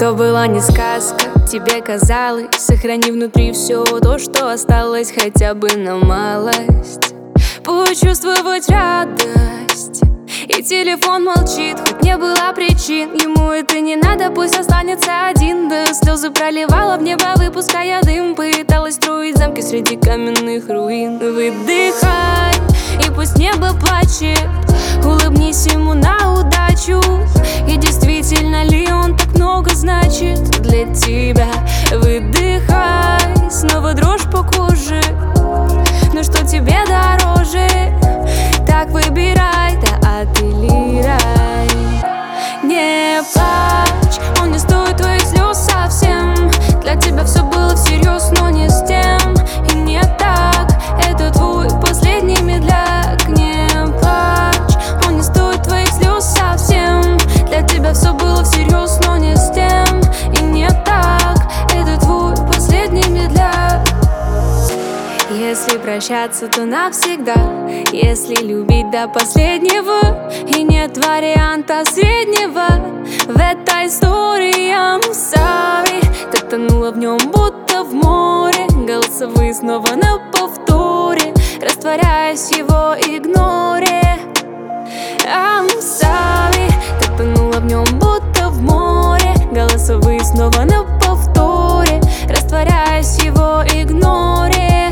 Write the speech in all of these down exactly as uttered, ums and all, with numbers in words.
То была не сказка, тебе казалось. Сохрани внутри все то, что осталось, хотя бы на малость. Почувствовать радость. И телефон молчит, хоть не было причин. Ему это не надо, пусть останется один. Да слезы проливала в небо, выпуская дым. Пыталась строить замки среди каменных руин. Выдыхай, и пусть небо плачет. Улыбнись ему на удачу. И действительно ли он так много значит для тебя? Выдыхай, снова дрожь по коже. Но что тебе дороже? Так выбирай, да апеллируй. Не плачь, он не стоит твоих слез совсем. Для тебя все было всерьез, но не с тем. И не так, это твой последний медляк. Не плачь, он не стоит твоих слез совсем. Для тебя все было всерьез, но не с тем. И не так, это твой последний медляк. Если прощаться, то навсегда. Если любить до последнего. И нет варианта среднего в этой истории. I'm sorry. Ты тонула в нем, будто в море. Голосовые снова на повторе, растворяясь в его игноре. I'm sorry. Ты тонула в нем, будто в море. Голосовые снова на повторе, растворяясь в его игноре.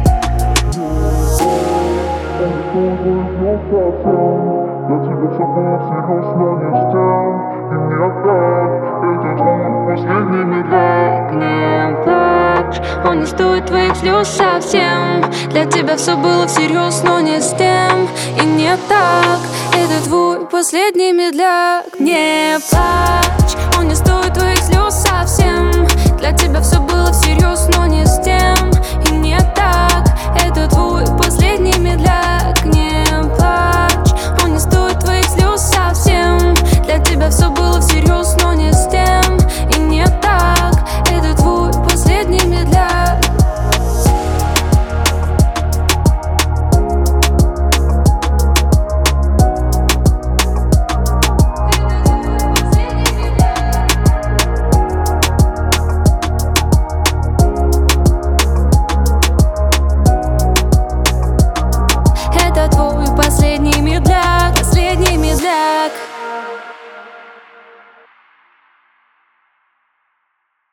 Для тебя все было всерьез, но не с тем. И не так, это твой последний медляк. Не плачь, он не стоит твоих слез совсем. Для тебя все было всерьез, но не с тем. И не так, это твой последний медляк. Не плачь, он не стоит твоих слез совсем. Для тебя все было всерьез, но не